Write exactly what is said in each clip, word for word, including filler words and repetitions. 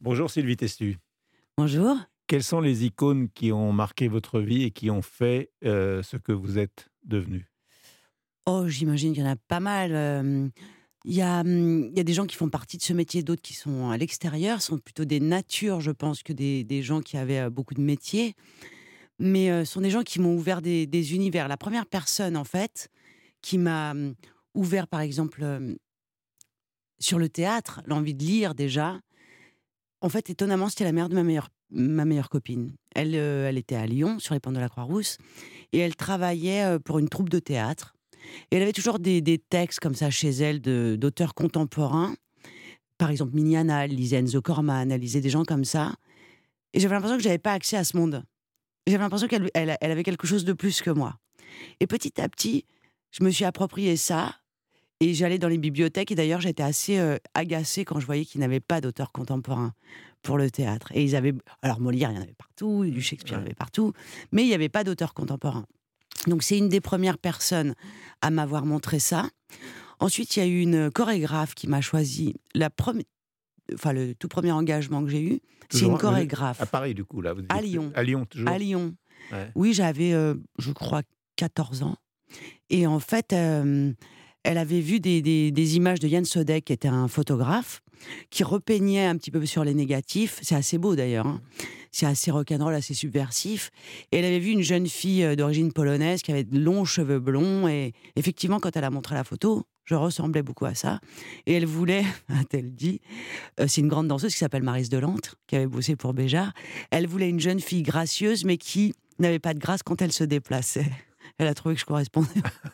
Bonjour Sylvie Testu. Bonjour. Quelles sont les icônes qui ont marqué votre vie et qui ont fait, heu, ce que vous êtes devenue? Oh, j'imagine qu'il y en a pas mal, hem, il y a, mmh, il y a des gens qui font partie de ce métier, d'autres qui sont à l'extérieur, sont plutôt des natures, je pense, que des des gens qui avaient, heu, beaucoup de métiers. Mais, heu, ce sont des gens qui m'ont ouvert des des univers. La première personne, en fait, qui m'a, mmh, ouvert, par exemple, hem, sur le théâtre, l'envie de lire déjà, en fait, étonnamment, c'était la mère de ma meilleure ma meilleure copine. Elle, heu, elle était à Lyon, sur les pentes de la Croix-Rousse et elle travaillait, heu, pour une troupe de théâtre. Et elle avait toujours des des textes comme ça chez elle de d'auteurs contemporains. Par exemple, Miliana, elle lisait Enzo Corman, elle lisait des gens comme ça. Et j'avais l'impression que j'avais pas accès à ce monde. J'avais l'impression qu'elle elle elle avait quelque chose de plus que moi. Et petit à petit, je me suis approprié ça et j'allais dans les bibliothèques et d'ailleurs j'étais assez, heu, agacée quand je voyais qu'ils n'avaient pas d'auteurs contemporains pour le théâtre. Et ils avaient alors Molière, il y en avait partout, du Shakespeare, il y en Ouais. avait partout, mais il y avait pas d'auteurs contemporains. Donc c'est une des premières personnes à m'avoir montré ça. Ensuite, il y a eu une chorégraphe qui m'a choisi. La premi enfin, le tout premier engagement que j'ai eu, c'est une Toujours vous êtes à chorégraphe Paris du coup là, vous à étiez plus Lyon, à Lyon à toujours? Lyon. Ouais. Oui, j'avais, heu, je crois quatorze ans et en fait, hem, elle avait vu des des des images de Yann Sodek, qui était un photographe, qui repeignait un petit peu sur les négatifs. C'est assez beau d'ailleurs, hein. C'est assez rock'n'roll, assez subversif et elle avait vu une jeune fille, heu, d'origine polonaise qui avait de longs cheveux blonds et effectivement, quand elle a montré la photo, je ressemblais beaucoup à ça et elle voulait, a-t-elle dit, heu, c'est une grande danseuse qui s'appelle Maryse Delantre, qui avait bossé pour Béjart. Elle voulait une jeune fille gracieuse, mais qui n'avait pas de grâce quand elle se déplaçait. Elle a trouvé que je correspondais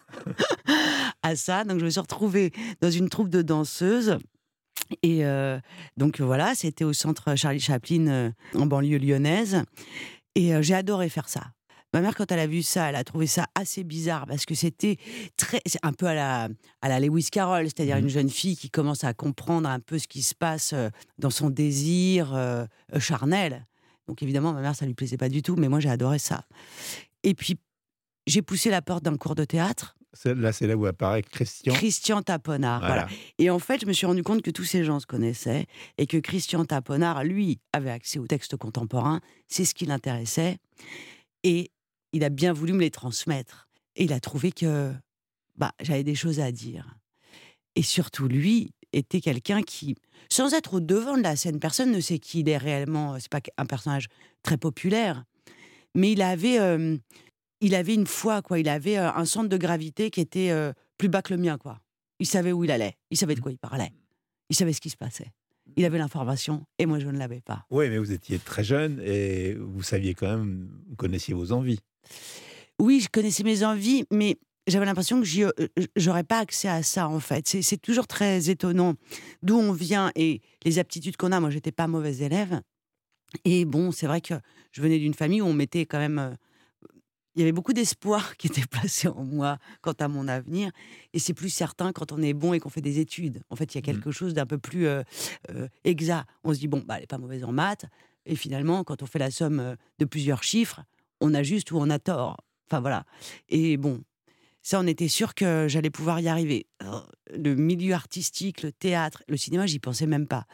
à ça, donc je me suis retrouvée dans une troupe de danseuses et heu, donc voilà, c'était au centre Charlie Chaplin, heu, en banlieue lyonnaise et heu, j'ai adoré faire ça. Ma mère, quand elle a vu ça, elle a trouvé ça assez bizarre parce que c'était très c'est un peu à la à la Lewis Carroll, c'est-à-dire Mmh. une jeune fille qui commence à comprendre un peu ce qui se passe, heu, dans son désir, heu heu, charnel. Donc évidemment, ma mère, ça lui plaisait pas du tout, mais moi, j'ai adoré ça. Et puis, j'ai poussé la porte d'un cours de théâtre. C'est là c'est là où apparaît Christian. Christian Taponard, voilà. Voilà. Et en fait, je me suis rendu compte que tous ces gens se connaissaient et que Christian Taponard, lui, avait accès aux textes contemporains. C'est ce qui l'intéressait et il a bien voulu me les transmettre. Et il a trouvé que, bah, j'avais des choses à dire. Et surtout, lui était quelqu'un qui, sans être au devant de la scène, personne ne sait qui il est réellement. C'est pas un personnage très populaire, mais il avait, hem, il avait une foi, quoi. Il avait, heu, un centre de gravité qui était, heu, plus bas que le mien, quoi. Il savait où il allait, il savait de Mmh. quoi il parlait, il savait ce qui se passait. Il avait l'information et moi je ne l'avais pas. Oui, mais vous étiez très jeune et vous saviez quand même, vous connaissiez vos envies. Oui, je connaissais mes envies, mais j'avais l'impression que j'y, heu, j'aurais pas accès à ça, en fait. C'est c'est toujours très étonnant d'où on vient et les aptitudes qu'on a. Moi, j'étais pas mauvaise élève et bon, c'est vrai que je venais d'une famille où on mettait quand même, heu, il y avait beaucoup d'espoir qui était placé en moi quant à mon avenir et c'est plus certain quand on est bon et qu'on fait des études. En fait, il y a Mmh. quelque chose d'un peu plus, heu heu, exact. On se dit: «Bon, bah, elle est pas mauvaise en maths» et finalement, quand on fait la somme, heu, de plusieurs chiffres, on a juste ou on a tort. Enfin, voilà. Et bon, ça, on était sûr que j'allais pouvoir y arriver. Alors, le milieu artistique, le théâtre, le cinéma, j'y pensais même pas.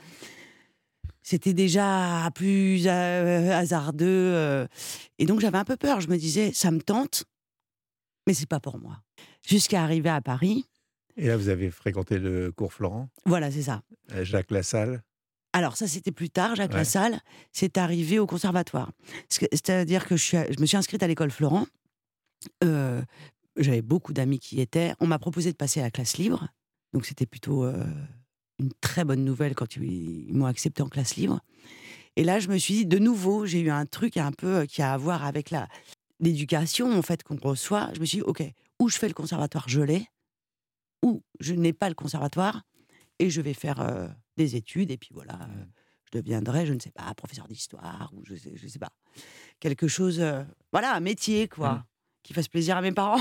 C'était déjà plus, heu, hasardeux, heu et donc j'avais un peu peur. Je me disais: «Ça me tente, mais c'est pas pour moi». Jusqu'à arriver à Paris. Et là vous avez fréquenté le cours Florent, Voilà, c'est ça. heu, Jacques Lassalle? Alors ça, c'était plus tard, Jacques Ouais. Lassalle. C'est arrivé au conservatoire. Ce que c'est-à-dire que je suis a je me suis inscrite à l'école Florent. Heu, J'avais beaucoup d'amis qui y étaient. On m'a proposé de passer à la classe libre, donc c'était plutôt, heu, une très bonne nouvelle quand ils ils m'ont accepté en classe libre. Et là, je me suis dit, de nouveau, j'ai eu un truc un peu, heu, qui a à voir avec la l'éducation, en fait, qu'on reçoit. Je me suis dit: «OK, ou je fais le conservatoire, je l'ai, ou je n'ai pas le conservatoire et je vais faire, heu, des études et puis voilà, heu, Mmh. je deviendrai, je ne sais pas, professeur d'histoire ou je sais je sais pas». Quelque chose, heu, voilà, un métier, Mmh. quoi, qui fasse plaisir à mes parents.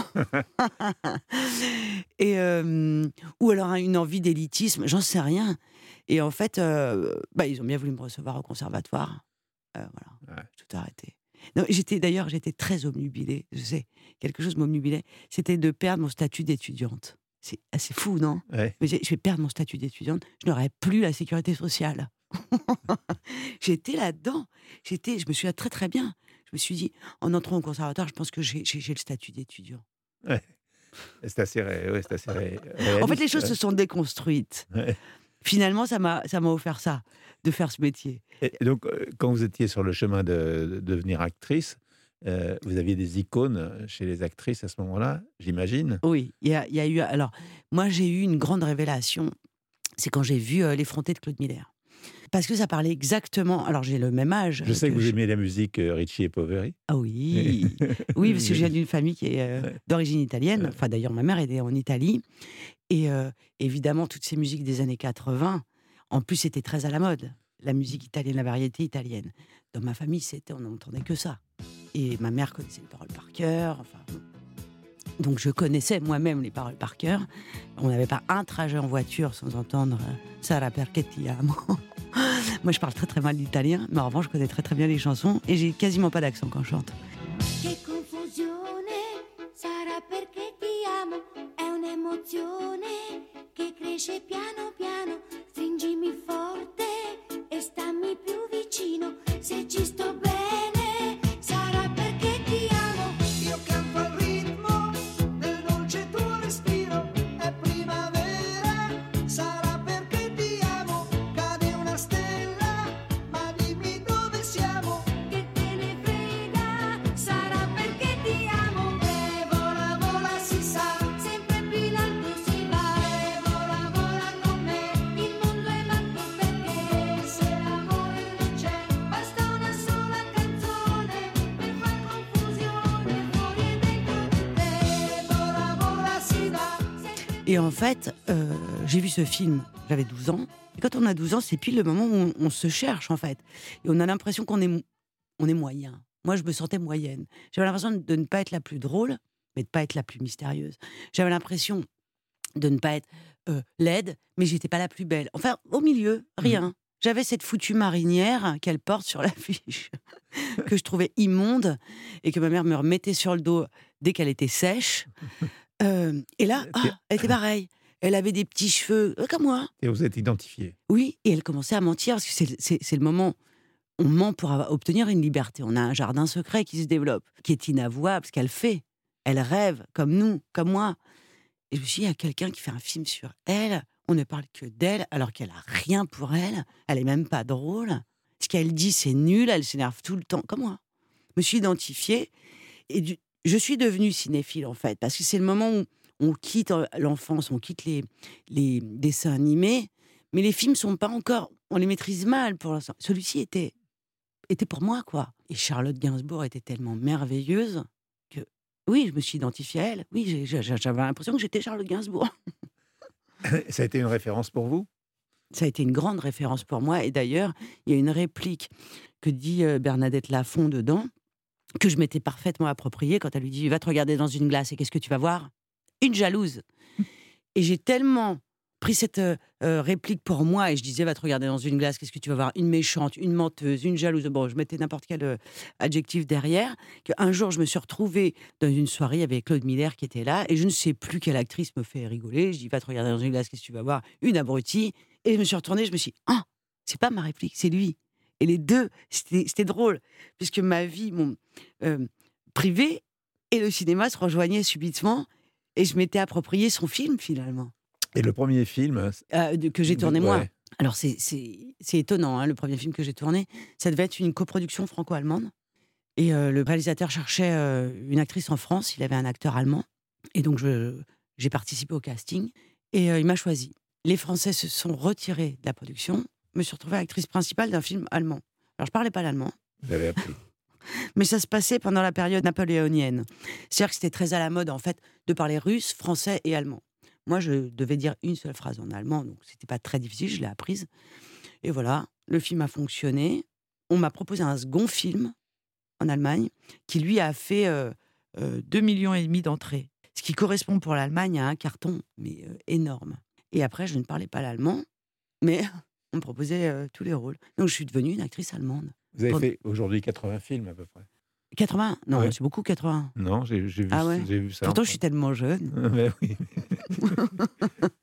Et hem, ou alors une envie d'élitisme, j'en sais rien. Et en fait, heu, bah, ils ont bien voulu me recevoir au conservatoire. Heu, voilà, Ouais. j'ai tout arrêté. Non, j'étais d'ailleurs, j'étais très obnubilée, je sais, quelque chose m'obnubilait, c'était de perdre mon statut d'étudiante. C'est assez fou, non? Ouais. Je me disais: «Je vais perdre mon statut d'étudiante, je n'aurai plus la sécurité sociale». j'étais là-dedans. J'étais, je me souviens très très bien. Je me suis dit, en entrant au conservatoire, je pense que j'ai, j'ai, j'ai le statut d'étudiant. Ouais, c'est assez ré ouais, c'est assez ré En fait, les réaliste, choses ouais. se sont déconstruites. Ouais. Finalement, ça m'a, ça m'a offert ça, de faire ce métier. Et et donc, heu, quand vous étiez sur le chemin de de devenir actrice, heu, vous aviez des icônes chez les actrices à ce moment-là, j'imagine? Oui, il y a, il y a eu. Alors, moi, j'ai eu une grande révélation. C'est quand j'ai vu euh, L'Effronté de Claude Miller. Parce que ça parlait exactement. Alors, j'ai le même âge Je euh, sais que que vous je. aimez la musique, heu, Ricci et Poveri. Ah Et oui, oui, parce que je viens d'une famille qui est euh, ouais, d'origine italienne. ouais. Enfin, d'ailleurs, ma mère était en Italie. Et euh, évidemment, toutes ces musiques des années quatre-vingts, en plus, c'était très à la mode. La musique italienne, la variété italienne. Dans ma famille, c'était, on n'entendait que ça. Et ma mère connaissait les paroles par cœur. Enfin, bon. Donc, je connaissais moi-même les paroles par cœur. On n'avait pas un trajet en voiture sans entendre euh, Sarà perché ti amo. Moi, je parle très très mal l'italien, mais en revanche, je connais très très bien les chansons et j'ai quasiment pas d'accent quand je chante. Che confusione, sarà perché ti amo, è un'emozione che cresce piano piano, stringimi forte e stammi più vicino, se ci sto bene, sarà perché ti amo. Io canto al ritmo del dolce tuo respiro, è primavera, sarà perché ti amo, cade una stella, ma dimmi dove siamo, che te ne frega, sarà perché ti amo. E vola, vola, si sa, sempre più in alto si va. E vola, vola con me, il mondo è matto perché se l'amore non c'è, basta una sola canzone per far confusione fuori e dentro di te. Vola, vola, si va, sempre. Et en fait, euh, j'ai vu ce film, j'avais douze ans. Et quand on a douze ans, c'est pile le moment où on, on se cherche, en fait. Et on a l'impression qu'on est, mo- on est moyen. Moi, je me sentais moyenne. J'avais l'impression de, de ne pas être la plus drôle, mais de ne pas être la plus mystérieuse. J'avais l'impression de ne pas être euh, laide, mais j'étais pas la plus belle. Enfin, au milieu, Mmh. rien. J'avais cette foutue marinière qu'elle porte sur l'affiche, que je trouvais immonde, et que ma mère me remettait sur le dos dès qu'elle était sèche. Euh, et là, Tu ah, elle était pareille. Elle avait des petits cheveux, euh, comme moi. et vous êtes identifié. Oui, et elle commençait à mentir, parce que c'est c'est- c'est le moment. On ment pour avoir- obtenir une liberté. On a un jardin secret qui se développe, qui est inavouable, ce qu'elle fait. Elle rêve, comme nous, comme moi. Et je me suis dit, il y a quelqu'un qui fait un film sur elle. On ne parle que d'elle, alors qu'elle a rien pour elle. Elle est même pas drôle. Ce qu'elle dit, c'est nul. Elle s'énerve tout le temps, comme moi. Je me suis identifiée. Et du- je suis devenue cinéphile, en fait, parce que c'est le moment où on quitte euh, l'enfance, on quitte les, les dessins animés, mais les films sont pas encore, on les maîtrise mal pour l'instant. Celui-ci était, était pour moi, quoi. Et Charlotte Gainsbourg était tellement merveilleuse que, oui, je me suis identifiée à elle. Oui, j'ai- j'ai- j'avais l'impression que j'étais Charlotte Gainsbourg. Ça a été une référence pour vous? Ça a été une grande référence pour moi. Et d'ailleurs, il y a une réplique que dit euh, Bernadette Lafont dedans, que je m'étais parfaitement appropriée quand elle lui dit « Va te regarder dans une glace et qu'est-ce que tu vas voir ?» Une jalouse. Et j'ai tellement pris cette euh, euh, réplique pour moi, et je disais « Va te regarder dans une glace, qu'est-ce que tu vas voir ?» Une méchante, une menteuse, une jalouse. Bon, je mettais n'importe quel euh, adjectif derrière. Qu'un jour, je me suis retrouvée dans une soirée avec Claude Miller qui était là, et je ne sais plus quelle actrice me fait rigoler. Je dis « Va te regarder dans une glace, qu'est-ce que tu vas voir ?» Une abrutie. Et je me suis retournée, je me suis dit « Ah, c'est pas ma réplique, c'est lui. » Et les deux, c'était c'était drôle, puisque ma vie mon, euh, privée et le cinéma se rejoignaient subitement, et je m'étais approprié son film, finalement, Et le premier film, c euh, de- que j'ai de tourné moi. ouais. Alors, c'est c'est- c'est étonnant, hein, le premier film que j'ai tourné, ça devait être une coproduction franco-allemande. Et euh, le réalisateur cherchait euh, une actrice en France, il avait un acteur allemand. Et donc, je- j'ai participé au casting, et euh, il m'a choisi. Les Français se sont retirés de la production. Je me suis retrouvée actrice principale d'un film allemand. Alors, je parlais pas l'allemand, Vous avez appris. mais ça se passait pendant la période napoléonienne. C'est-à-dire que c'était très à la mode, en fait, de parler russe, français et allemand. Moi, je devais dire une seule phrase en allemand, donc c'était pas très difficile, je l'ai apprise. Et voilà, le film a fonctionné. On m'a proposé un second film en Allemagne, qui lui a fait euh, euh, deux millions et demi d'entrées. Ce qui correspond pour l'Allemagne à un carton, mais euh, énorme. Et après, je ne parlais pas l'allemand, mais on me proposait euh, tous les rôles. Donc, je suis devenue une actrice allemande. Vous avez Bon. fait aujourd'hui quatre-vingts films à peu près? quatre-vingts Non, Ouais. c'est beaucoup, quatre-vingts. Non, j'ai j'ai vu Ah ouais j'ai vu ça. Pourtant, en je suis tellement jeune. fait. Mais oui.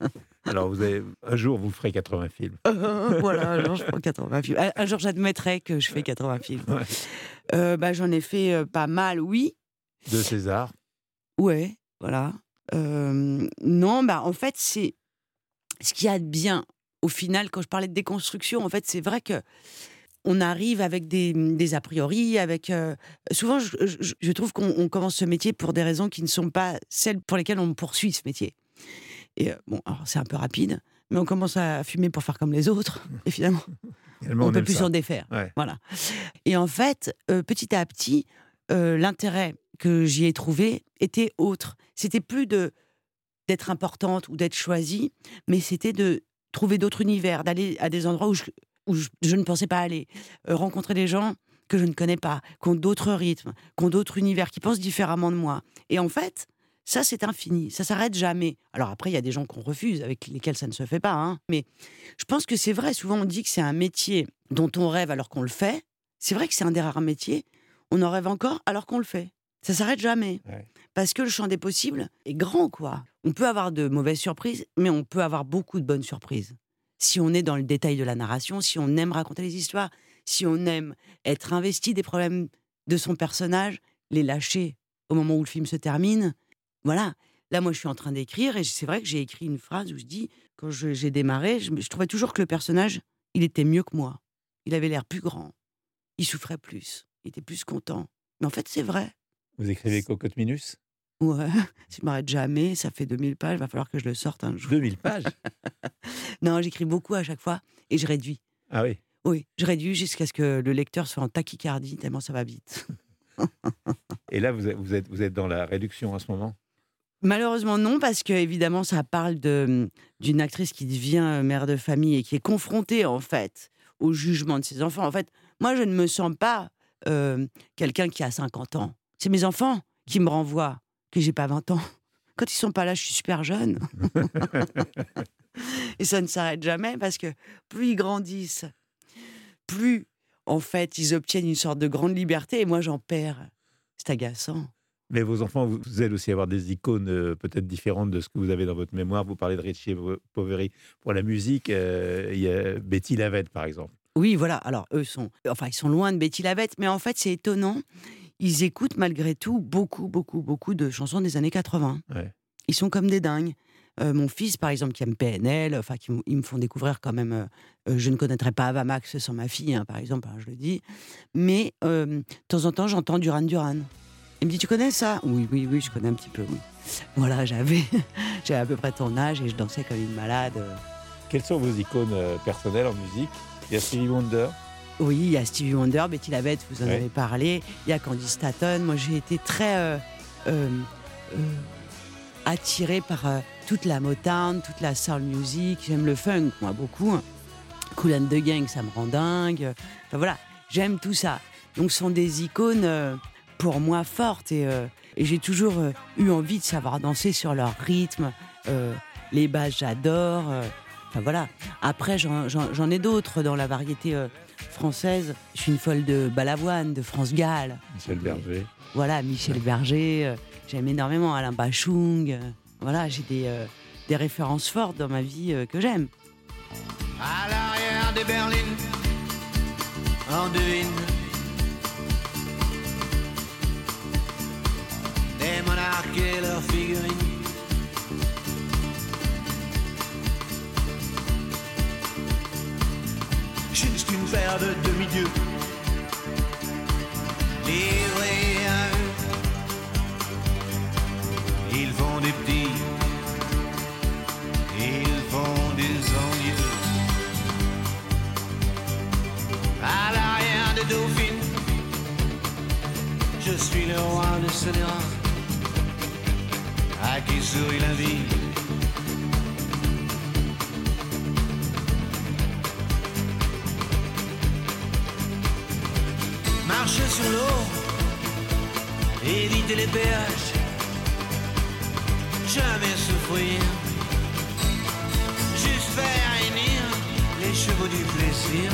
Alors, vous avez, un jour, vous ferez quatre-vingts films. Euh, voilà, un jour, je prends quatre-vingts films. Un, un jour, j'admettrai que je fais quatre-vingts films. Ouais. Euh, bah, j'en ai fait euh, pas mal, oui. De César. Ouais, voilà. Euh, non, bah, en fait, c'est ce qu'il y a de bien. Au final, quand je parlais de déconstruction, en fait, c'est vrai que on arrive avec des, des a priori, avec... Euh, souvent, je, je, je trouve qu'on on commence ce métier pour des raisons qui ne sont pas celles pour lesquelles on poursuit ce métier. Et euh, bon, alors c'est un peu rapide, mais on commence à fumer pour faire comme les autres, et finalement, Finalement, on on ne peut aime plus ça. s'en défaire. Ouais. Voilà. Et en fait, euh, petit à petit, euh, l'intérêt que j'y ai trouvé était autre. C'était plus de d'être importante ou d'être choisie, mais c'était de trouver d'autres univers, d'aller à des endroits où je, où je, je ne pensais pas aller, euh, rencontrer des gens que je ne connais pas, qui ont d'autres rythmes, qui ont d'autres univers, qui pensent différemment de moi. Et en fait, ça, c'est infini, ça s'arrête jamais. Alors après, il y a des gens qu'on refuse, avec lesquels ça ne se fait pas, hein. Mais je pense que c'est vrai, souvent on dit que c'est un métier dont on rêve alors qu'on le fait. C'est vrai que c'est un des rares métiers, on en rêve encore alors qu'on le fait. Ça s'arrête jamais. Ouais. Parce que le champ des possibles est grand, quoi. On peut avoir de mauvaises surprises, mais on peut avoir beaucoup de bonnes surprises. Si on est dans le détail de la narration, si on aime raconter les histoires, si on aime être investi des problèmes de son personnage, les lâcher au moment où le film se termine. Voilà. Là, moi, je suis en train d'écrire, et c'est vrai que j'ai écrit une phrase où je dis, quand je- j'ai démarré, je, me- je trouvais toujours que le personnage, il était mieux que moi. Il avait l'air plus grand. Il souffrait plus. Il était plus content. Mais en fait, c'est vrai. Vous écrivez Cocotte Minus. Ouais, si je m'arrête jamais, ça fait deux mille pages, il va falloir que je le sorte un jour. deux mille pages. Non, j'écris beaucoup à chaque fois et je réduis. Ah oui. Oui, je réduis jusqu'à ce que le lecteur soit en tachycardie, tellement ça va vite. Et là, vous êtes, vous êtes, vous êtes dans la réduction en ce moment. Malheureusement non, parce que évidemment ça parle de, d'une actrice qui devient mère de famille et qui est confrontée en fait au jugement de ses enfants. En fait, moi je ne me sens pas euh, quelqu'un qui a cinquante ans. C'est mes enfants qui me renvoient que j'ai pas vingt ans. Quand ils sont pas là, je suis super jeune. Et ça ne s'arrête jamais parce que plus ils grandissent, plus en fait ils obtiennent une sorte de grande liberté et moi j'en perds. C'est agaçant. Mais vos enfants, vous, vous allez aussi avoir des icônes euh, peut-être différentes de ce que vous avez dans votre mémoire. Vous parlez de Richie Poveri pour la musique. Euh, il y a Betty Lavette, par exemple. Oui, voilà. Alors, eux sont, enfin, ils sont loin de Betty Lavette, mais en fait, c'est étonnant. Ils écoutent malgré tout beaucoup, beaucoup, beaucoup de chansons des années quatre-vingts. Ouais. Ils sont comme des dingues. Euh, mon fils, par exemple, qui aime P N L, enfin, qui, m- ils me font découvrir quand même. euh, euh, je ne connaîtrais pas Ava Max sans ma fille, hein, par exemple, hein, je le dis. Mais euh, de temps en temps, j'entends Duran Duran. Il me dit, tu connais ça ? Oui, oui, oui, je connais un petit peu, oui. Voilà, j'avais, j'avais à peu près ton âge et je dansais comme une malade. euh. Quelles sont vos icônes euh, personnelles en musique? Il y a Stevie Wonder. Oui, il y a Stevie Wonder, Betty Lavette, vous en Ouais. avez parlé. Il y a Candy Staton. Moi, j'ai été très euh, euh, euh, attirée par euh, toute la Motown, toute la soul music. J'aime le funk, moi, beaucoup. Kool and the Gang, ça me rend dingue. Enfin voilà, j'aime tout ça. Donc, ce sont des icônes euh, pour moi fortes. Et, euh, et j'ai toujours euh, eu envie de savoir danser sur leur rythme. Euh, les basses, j'adore. euh, Enfin voilà. Après, j'en, j'en, j'en ai d'autres dans la variété euh, française. Je suis une folle de Balavoine, de France Gall. Michel Berger. Voilà, Michel Berger. euh, j'aime énormément Alain Bachung. euh, voilà, j'ai des, euh, des références fortes dans ma vie euh, que j'aime. À l'arrière des berlines, on devine des monarques et leurs figurines. Juste une paire de demi-dieux livrés à eux. Ils font des petits, ils font des envieux. À l'arrière des dauphines, je suis le roi de Sénéra, à qui sourit la vie. Marcher sur l'eau, éviter les péages, jamais souffrir, juste faire hennir les chevaux du plaisir.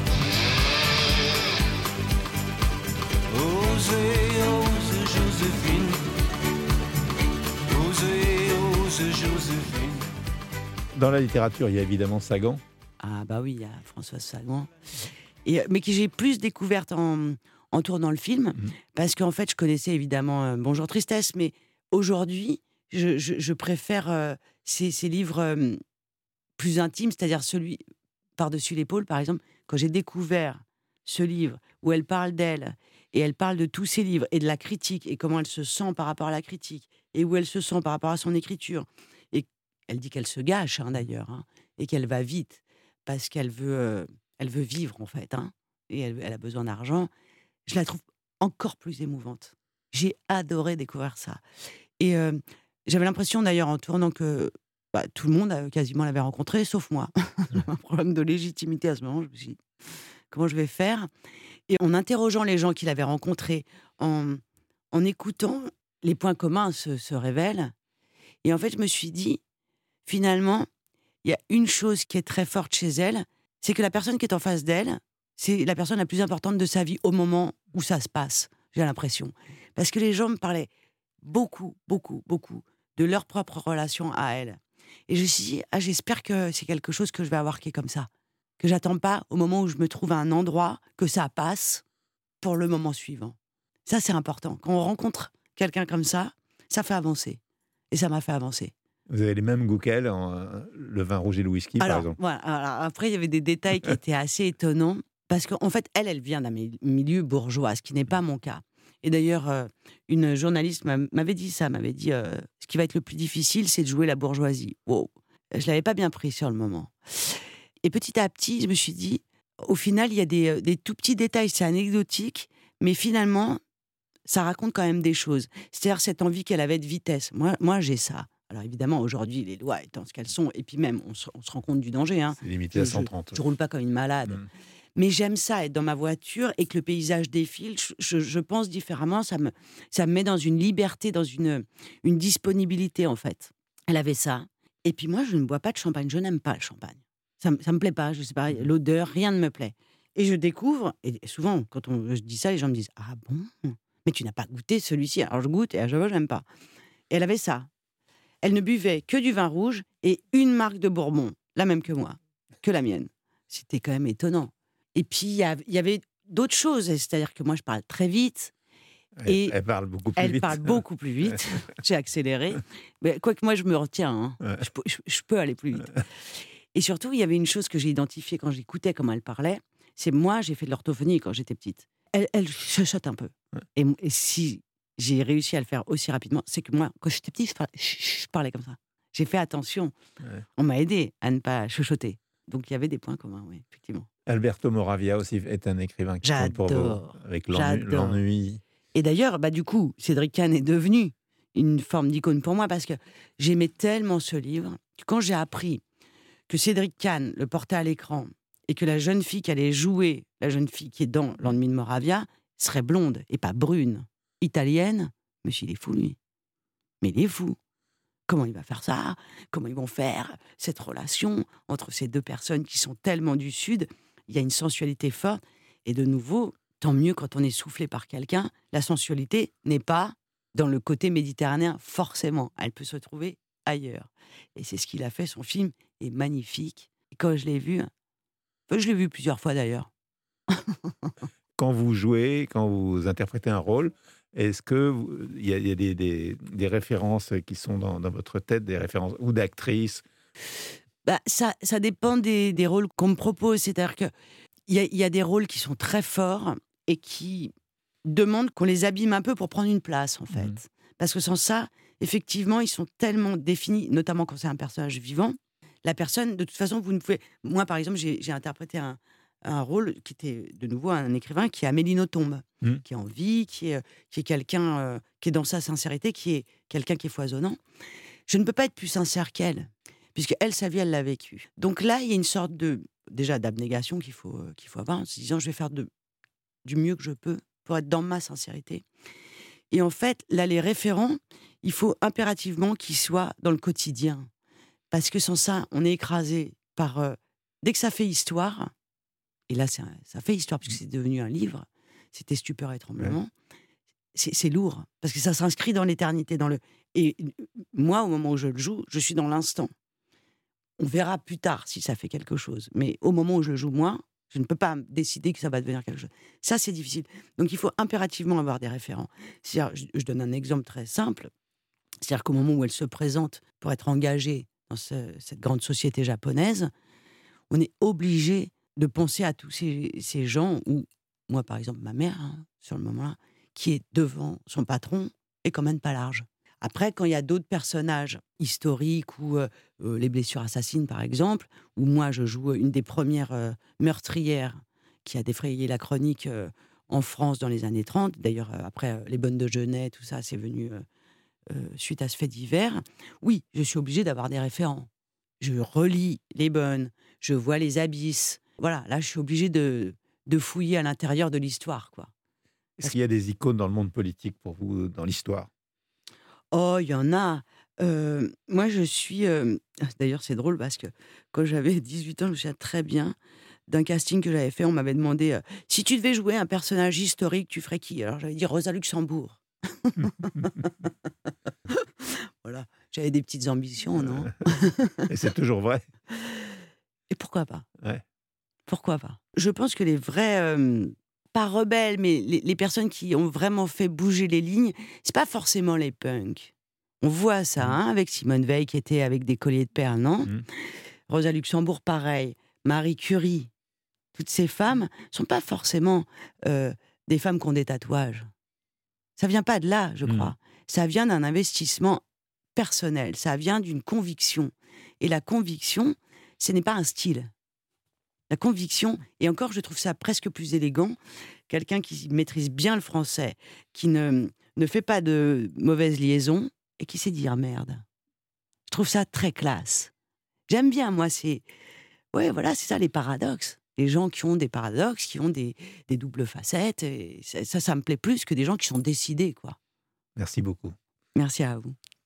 Osez, ose Joséphine, osez, ose Joséphine. Dans la littérature, il y a évidemment Sagan. Ah bah oui, il y a Françoise Sagan. Et, mais que j'ai plus découverte en, en tournant le film, Mhm. parce qu'en fait, je connaissais évidemment euh, Bonjour Tristesse, mais aujourd'hui, je, je- je préfère euh, ces, ces livres euh, plus intimes, c'est-à-dire celui Par-dessus l'épaule, par exemple. Quand j'ai découvert ce livre où elle parle d'elle, et elle parle de tous ses livres, et de la critique, et comment elle se sent par rapport à la critique, et où elle se sent par rapport à son écriture, et elle dit qu'elle se gâche, hein, d'ailleurs, hein, et qu'elle va vite, parce qu'elle veut, euh, elle veut vivre, en fait, hein, et elle, elle a besoin d'argent. Je la trouve encore plus émouvante. J'ai adoré découvrir ça. Et euh, j'avais l'impression, d'ailleurs, en tournant, que bah, tout le monde euh, quasiment l'avait rencontré, sauf moi. J'avais un problème de légitimité à ce moment. Je me suis dit, comment je vais faire? Et en interrogeant les gens qu'il avait rencontrés, en, en écoutant, les points communs se, se révèlent. Et en fait, je me suis dit, finalement, il y a une chose qui est très forte chez elle, c'est que la personne qui est en face d'elle, c'est la personne la plus importante de sa vie au moment où ça se passe, j'ai l'impression. Parce que les gens me parlaient beaucoup, beaucoup, beaucoup de leur propre relation à elle. Et je me suis dit, ah, j'espère que c'est quelque chose que je vais avoir qui est comme ça. Que j'attends pas au moment où je me trouve à un endroit, que ça passe pour le moment suivant. Ça, c'est important. Quand on rencontre quelqu'un comme ça, ça fait avancer. Et ça m'a fait avancer. Vous avez les mêmes goûts qu'elle, en, euh, le vin rouge et le whisky, Alors, par exemple. voilà. Alors, après, il y avait des détails qui étaient assez étonnants. Parce qu'en fait, elle, elle vient d'un mi- milieu bourgeois, ce qui n'est pas mon cas. Et d'ailleurs, euh, une journaliste m'a- m'avait dit ça, m'avait dit euh, ce qui va être le plus difficile, c'est de jouer la bourgeoisie. Wow. Je l'avais pas bien pris sur le moment. Et petit à petit, je me suis dit, au final, il y a des, euh, des tout petits détails, c'est anecdotique, mais finalement, ça raconte quand même des choses. C'est-à-dire cette envie qu'elle avait de vitesse. Moi, moi j'ai ça. Alors évidemment, aujourd'hui, les lois étant ce qu'elles sont, et puis même, on se, on se rend compte du danger. Hein. C'est limité Je, à je, cent trente. je roule pas comme une malade. Mm. Mais j'aime ça, être dans ma voiture et que le paysage défile. Je, je- je pense différemment. Ça me, ça me met dans une liberté, dans une, une disponibilité, en fait. Elle avait ça. Et puis moi, je ne bois pas de champagne. Je n'aime pas le champagne. Ça, me- ça me plaît pas. Je sais pas, l'odeur, rien ne me plaît. Et je découvre, et souvent, quand on, je dis ça, les gens me disent, ah bon? Mais tu n'as pas goûté celui-ci. Alors je goûte et à chaque fois, je n'aime pas. Et elle avait ça. Elle ne buvait que du vin rouge et une marque de Bourbon, la même que moi, que la mienne. C'était quand même étonnant. Et puis, il y, a- il y avait d'autres choses. C'est-à-dire que moi, je parle très vite. Elle, Et elle parle beaucoup plus Elle vite. parle beaucoup plus vite. J'ai accéléré. Mais quoique moi, je me retiens. Hein. Ouais. Je, peux, je- je peux aller plus vite. Et surtout, il y avait une chose que j'ai identifiée quand j'écoutais comment elle parlait. C'est moi, j'ai fait de l'orthophonie quand j'étais petite. Elle, elle chuchote un peu. Ouais. Et, et si j'ai réussi à le faire aussi rapidement, c'est que moi, quand j'étais petite, je parlais, je parlais comme ça. J'ai fait attention. Ouais. On m'a aidé à ne pas chuchoter. Donc il y avait des points communs, oui, effectivement. Alberto Moravia aussi est un écrivain qui compte pour vous, J'adore. avec l'ennui. J'adore. l'ennui. Et d'ailleurs, bah, du coup, Cédric Kahn est devenu une forme d'icône pour moi parce que j'aimais tellement ce livre que quand j'ai appris que Cédric Kahn le portait à l'écran et que la jeune fille qui allait jouer, la jeune fille qui est dans L'ennui de Moravia, serait blonde et pas brune, italienne, je me suis dit, il est fou, lui. Mais il est fou. Comment il va faire ça? Comment ils vont faire cette relation entre ces deux personnes qui sont tellement du Sud? Il y a une sensualité forte. Et de nouveau, tant mieux quand on est soufflé par quelqu'un, la sensualité n'est pas dans le côté méditerranéen, forcément. Elle peut se trouver ailleurs. Et c'est ce qu'il a fait. Son film est magnifique. Et quand je l'ai vu, je l'ai vu plusieurs fois d'ailleurs. Quand vous jouez, quand vous interprétez un rôle, est-ce que vous- il y a, il y a des, des- des références qui sont dans, dans votre tête, des références ou d'actrices? Bah, ça, ça dépend des, des rôles qu'on me propose. C'est-à-dire qu'il y a, il y a des rôles qui sont très forts et qui demandent qu'on les abîme un peu pour prendre une place, en fait. Mhm. Parce que sans ça, effectivement, ils sont tellement définis, notamment quand c'est un personnage vivant. La personne, de toute façon, vous ne pouvez... Moi, par exemple, j'ai, j'ai interprété un, un rôle qui était, de nouveau, un écrivain qui est Amélie Nothomb, Mhm. qui est en vie, qui est, qui est quelqu'un euh, qui est dans sa sincérité, qui est quelqu'un qui est foisonnant. Je ne peux pas être plus sincère qu'elle, puisque elle, sa vie, elle l'a vécue. Donc là, il y a une sorte de, déjà, d'abnégation qu'il faut, euh, qu'il faut avoir, en se disant, je vais faire de, du mieux que je peux pour être dans ma sincérité. Et en fait, là, les référents, il faut impérativement qu'ils soient dans le quotidien. Parce que sans ça, on est écrasé par... euh, dès que ça fait histoire, et là, c'est un- ça fait histoire, puisque c'est devenu un livre, c'était Stupeur et Tremblement, c'est, c'est lourd, parce que ça s'inscrit dans l'éternité. Dans le... Et euh, moi, au moment où je le joue, je suis dans l'instant. On verra plus tard si ça fait quelque chose. Mais au moment où je le joue moi, je ne peux pas décider que ça va devenir quelque chose. Ça, c'est difficile. Donc, il faut impérativement avoir des référents. C'est-à-dire, je, je donne un exemple très simple. C'est-à-dire qu'au moment où elle se présente pour être engagée dans ce- cette grande société japonaise, on est obligé de penser à tous ces, ces gens où, moi, par exemple, ma mère, hein, sur le moment-là, qui est devant son patron, est quand même pas large. Après, quand il y a d'autres personnages historiques ou euh, euh, les blessures assassines, par exemple, où moi je joue une des premières euh, meurtrières qui a défrayé la chronique euh, en France dans les années trente. D'ailleurs, euh, après euh, les bonnes de Genève, tout ça, c'est venu euh, euh, suite à ce fait divers. Oui, je suis obligée d'avoir des référents. Je relis les bonnes, je vois les abysses. Voilà, là, je suis obligée de, de fouiller à l'intérieur de l'histoire, quoi. Est-ce qu'il y a des icônes dans le monde politique pour vous, dans l'histoire? Oh, il y en a. Heu, moi, je suis, hem d'ailleurs, c'est drôle parce que quand j'avais dix-huit ans, je me souviens très bien d'un casting que j'avais fait. On m'avait demandé, heu: «Si tu devais jouer un personnage historique, tu ferais qui?» Alors j'avais dit: «Rosa Luxembourg». Voilà, j'avais des petites ambitions, non? Euh, Et c'est toujours vrai. Et pourquoi pas? Ouais. Pourquoi pas? Je pense que les vrais, hem, pas rebelles, mais les les personnes qui ont vraiment fait bouger les lignes, c'est pas forcément les punks. On voit ça, Mmh. hein, avec Simone Veil qui était avec des colliers de perles, non? Mmh. Rosa Luxembourg, pareil. Marie Curie. Toutes ces femmes sont pas forcément euh, des femmes qui ont des tatouages. Ça vient pas de là, je Mmh. crois. Ça vient d'un investissement personnel. Ça vient d'une conviction. Et la conviction, ce n'est pas un style. La conviction, et encore, je trouve ça presque plus élégant, quelqu'un qui maîtrise bien le français, qui ne, ne fait pas de mauvaises liaisons et qui sait dire merde. Je trouve ça très classe. J'aime bien, moi, c'est... Ouais, voilà, c'est ça, les paradoxes. Les gens qui ont des paradoxes, qui ont des, des doubles facettes, et ça, ça, ça me plaît plus que des gens qui sont décidés, quoi. Merci beaucoup. Merci à vous.